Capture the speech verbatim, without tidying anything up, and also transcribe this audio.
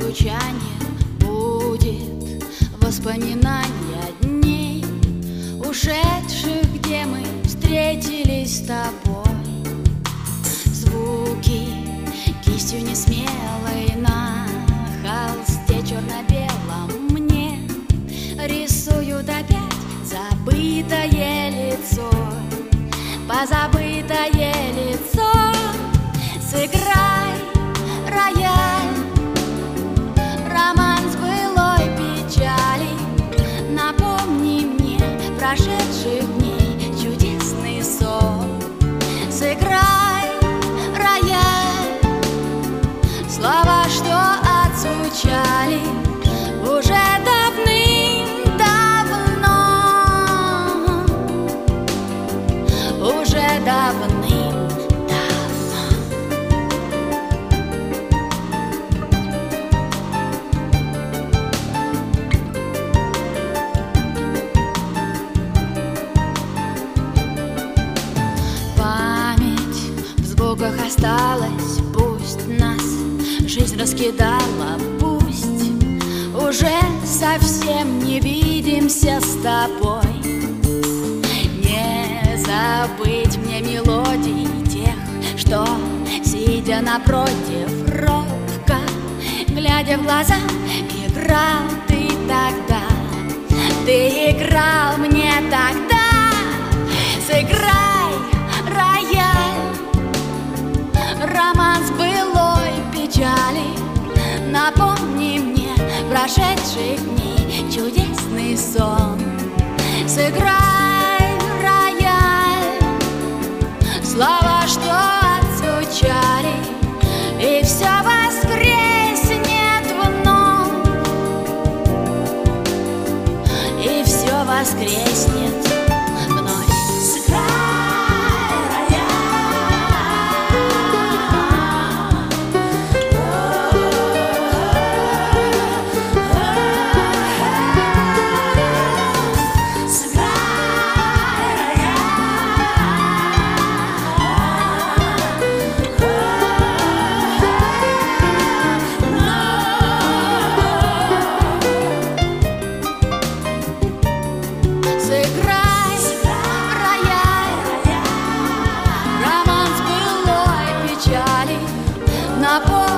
звучание будет воспоминания дней ушедших, где мы встретились с тобой. Звуки кистью несмелой на холсте черно-белом мне рисуют опять забытое лицо, позабытое лицо. Сыграй, рояль, романс былой печали, напомни мне прошедших дней чудесный сон. Сыграй, рояль, слова, что отзвучали уже давным-давно, уже давным-давно. В звуках осталась, пусть нас жизнь раскидала, пусть уже совсем не видимся с тобой. Не забыть мне мелодий тех, что, сидя напротив, робко глядя в глаза, играл ты тогда, ты играл мне тогда. Сыграй, рояль, романс былой печали, напомни мне прошедших дней чудесный сон. Сыграй, рояль, слова, что отзвучали, и все воскреснет вновь, и все воскреснет вновь. Сыграй, рояль, романс былой печали, напомни